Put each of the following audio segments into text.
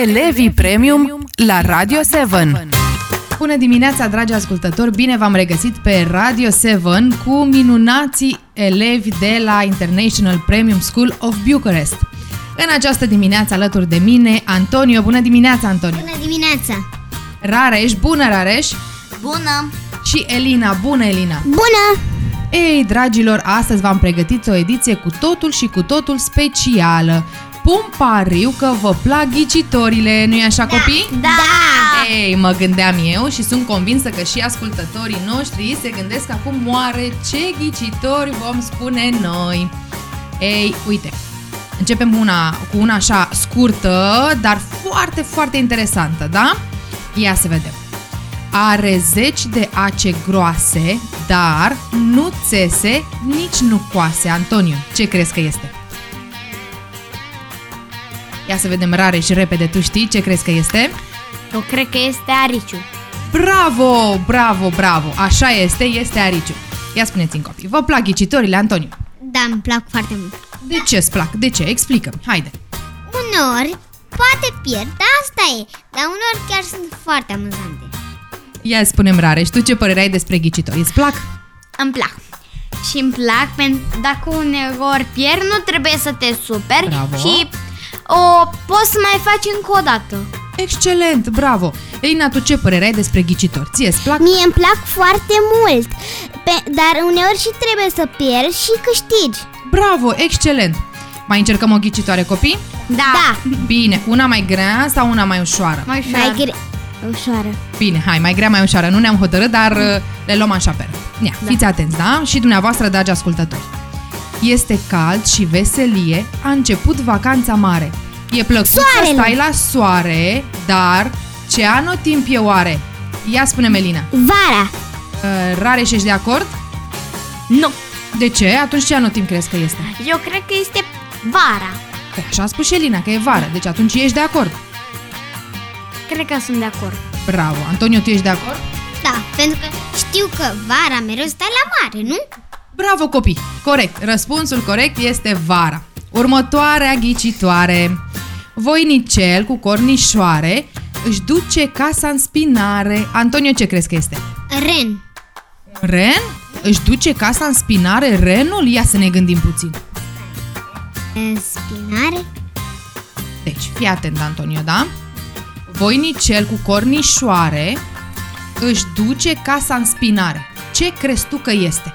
Elevii Premium la Radio 7. Bună dimineața, dragi ascultători! Bine v-am regăsit pe Radio 7 cu minunații elevi de la International Premium School of Bucharest. În această dimineață alături de mine, Antonio. Bună dimineața, Antonio! Bună dimineața! Rareș. Bună, Rareș! Bună! Și Elina. Bună, Elina! Bună! Ei, dragilor, astăzi v-am pregătit o ediție cu totul și cu totul specială. Pun pariu că vă plac ghicitorile, nu-i așa, copii? Da! Ei, mă gândeam eu și sunt convinsă că și ascultătorii noștri se gândesc acum, oare ce ghicitori vom spune noi? Ei, uite, începem cu una așa scurtă, dar foarte, foarte interesantă, da? Ia să vedem. Are 10 de ace groase, dar nu țese, nici nu coase. Antonio, ce crezi că este? Ia să vedem, Rareș, repede, tu știi ce crezi că este? Eu cred că este ariciu. Bravo, bravo, bravo! Așa este ariciu. Ia spuneți-mi, copii, vă plac ghicitorile, Antonio? Da, îmi plac foarte mult. De ce îți plac? De ce? Explică-mi, haide! Uneori poate pierd, dar asta e. Dar uneori chiar sunt foarte amuzante. Ia spune-mi, Rareș, tu ce părere ai despre ghicitori? Îți plac? Îmi plac. Și îmi plac pentru dacă uneori pierd, nu trebuie să te superi. Bravo. Și poți să mai faci încă o dată. Excelent, bravo! Elina, tu ce părere ai despre ghicitori? Ție îți plac? Mie îmi plac foarte mult, dar uneori și trebuie să pierzi și câștigi. Bravo, excelent! Mai încercăm o ghicitoare, copii? Da. Bine, una mai grea sau una mai ușoară? Mai ușor. Ușoară. Bine, hai, mai grea, mai ușoară. Nu ne-am hotărât, dar le luăm așa pe rând. Ia, fiți atenți, da? Și dumneavoastră, dragi ascultători. Este cald și veselie, a început vacanța mare. E plăcut să stai la soare, dar ce anotimp e oare? Ia spune, Melina. Vara. Rareș, ești de acord? Nu. De ce? Atunci ce anotimp crezi că este? Eu cred că este vara. Păi așa a spus și Elina, că e vară. Deci atunci ești de acord. Cred că sunt de acord. Bravo. Antonio, tu ești de acord? Da, pentru că știu că vara mereu stai la mare, nu? Bravo, copii! Corect. Răspunsul corect este vara. Următoarea ghicitoare. Voinicel cu cornișoare își duce casa în spinare. Antonio, ce crezi că este? Ren. Ren? Își duce casa în spinare renul? Ia să ne gândim puțin. Spinare. Deci, fii atent, Antonio, da? Voinicel cu cornișoare își duce casa în spinare. Ce crezi tu că este?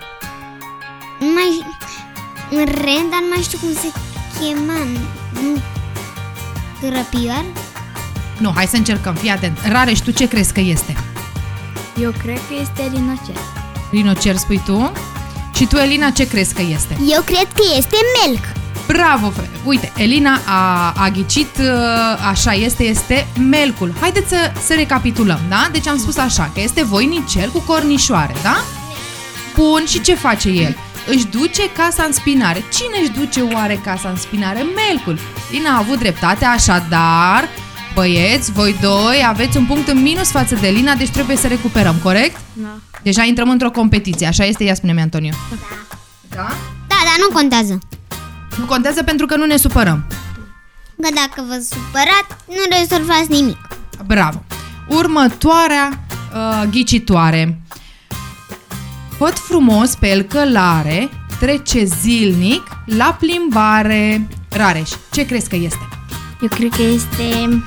Un ren, dar nu mai știu cum se chema. Nu. Grăpioară? Nu, hai să încercăm, fii atent. Rareș, tu ce crezi că este? Eu cred că este rinocer. Rinocer, spui tu? Și tu, Elina, ce crezi că este? Eu cred că este melc. Bravo! Uite, Elina a ghicit, așa este melcul. Haideți să recapitulăm, da? Deci am spus așa, că este voinicel cu cornișoare, da? Bun, și ce face el? Își duce casa în spinare. Cine își duce oare casa în spinare? Melcul. Elina a avut dreptate, așadar, băieți, voi doi aveți un punct în minus față de Elina, deci trebuie să recuperăm, corect? Da. Deja intrăm într-o competiție, așa este? Ia spune-mi, Antonio. Da. Da? Da, dar nu contează. Nu contează pentru că nu ne supărăm. Că dacă vă supărați, nu rezolvați nimic. Bravo! Următoarea ghicitoare. Văd frumos pe el călare, trece zilnic la plimbare. Rareș, ce crezi că este? Eu cred că este...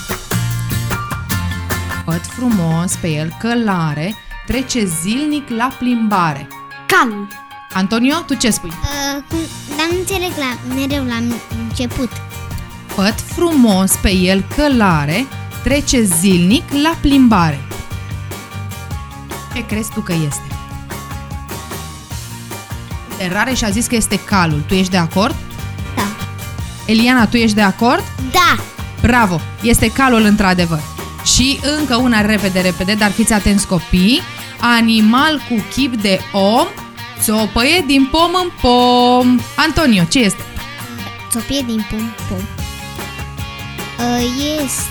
Văd frumos pe el călare, trece zilnic la plimbare. calul. Antonio, tu ce spui? Dar nu înțeleg mereu la început. Văd frumos pe el călare, trece zilnic la plimbare. Ce crezi tu că este? Rareș a zis că este calul. Tu ești de acord? Da. Eliana, tu ești de acord? Da. Bravo! Este calul într-adevăr. Și încă una repede, dar fiți atenți, copii. Animal cu chip de om țopăie din pom în pom. Antonio, ce este? Țopie din pom. Este...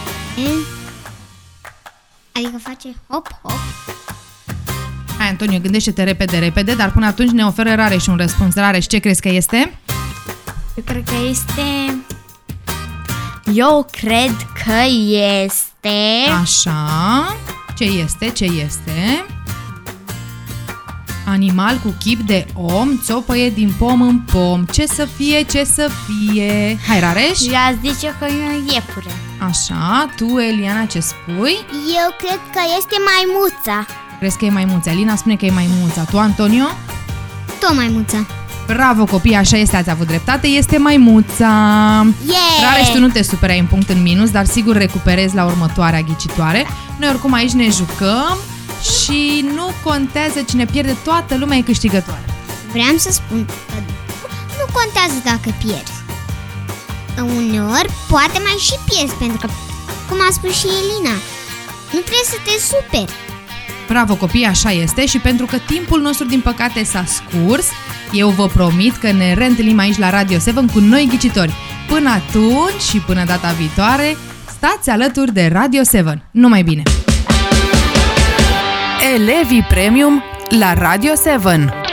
Adică face hop, hop. Hai, Antonio, gândește-te repede, dar până atunci ne oferă Rareș un răspuns. Rareș, ce crezi că este? Eu cred că este Eu cred că este... Așa. Ce este? Animal cu chip de om țopăie din pom în pom. Ce să fie? Hai, Rareș? Eu zice că e o iepure. Așa, tu, Eliana, ce spui? Eu cred că este maimuța. Crezi că e maimuța? Elina spune că e maimuța. Tu, Antonio? Tot maimuța. Bravo, copii, așa este, ați avut dreptate, este maimuța. Yeah! Rareș, tu nu te superai în punct în minus, dar sigur recuperezi la următoarea ghicitoare. Noi oricum aici ne jucăm și nu contează cine pierde, toată lumea e câștigătoare. Vreau să spun că nu contează dacă pierzi. Uneori poate mai și pierzi, pentru că, cum a spus și Elina, nu trebuie să te superi. Bravo, copii, așa este și pentru că timpul nostru, din păcate, s-a scurs, eu vă promit că ne reîntâlnim aici la Radio 7 cu noi ghicitori. Până atunci și până data viitoare, stați alături de Radio 7. Numai bine! Elevii Premium la Radio 7.